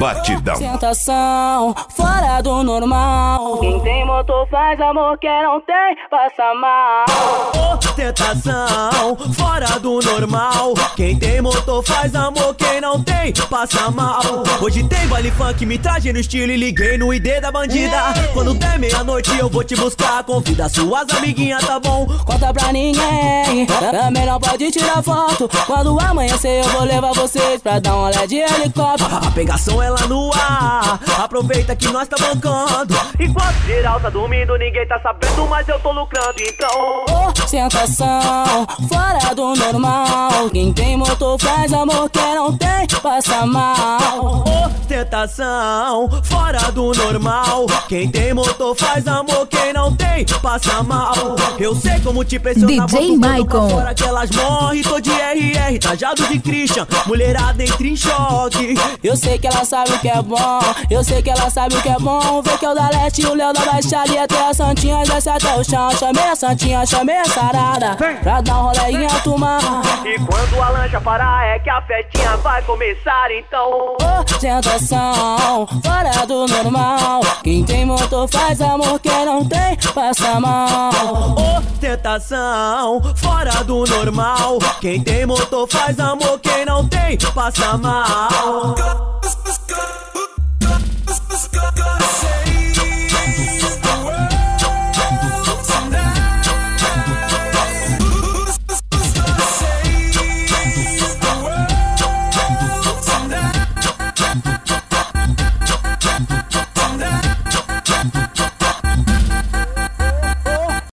Batidão. Tentação fora do normal. Quem tem motor faz amor, quem não tem passa mal. Tentação fora do normal. Quem tem motor faz amor, quem não tem passa mal. Hoje tem baile funk, me traje no estilo e liguei no ID da bandida. Quando der meia-noite eu vou te buscar. Convida suas amiguinhas, tá bom? Conta pra ninguém, também não pode tirar foto. Quando amanhecer eu vou levar vocês pra dar um olé de helicóptero. A pegação é lá no ar, aproveita que nós tá bancando. Enquanto geral tá dormindo, ninguém tá sabendo, mas eu tô lucrando, então. Tentação fora do normal. Quem tem motor faz amor, quem não tem passa mal. Tentação fora do normal. Quem tem motor faz amor, quem não tem passa mal. Eu sei como te pressionar, DJ Maicon. Fora aquelas morre, tô de RR, trajado de Christian, mulherada entra em choque. Eu sei que ela sabe o que é bom, eu sei que ela sabe o que é bom. Vê que é o da Leste e o Léo da Baixada e até a Santinha desce até o chão. Chamei a Santinha, chamei a Sarada pra dar um rolê em alto mar. E quando a lancha parar é que a festinha vai começar, então. Tentação fora do normal. Quem tem motor faz amor, quem não tem passa mal. Tentação fora do normal. Quem tem motor faz amor, quem não tem passa mal.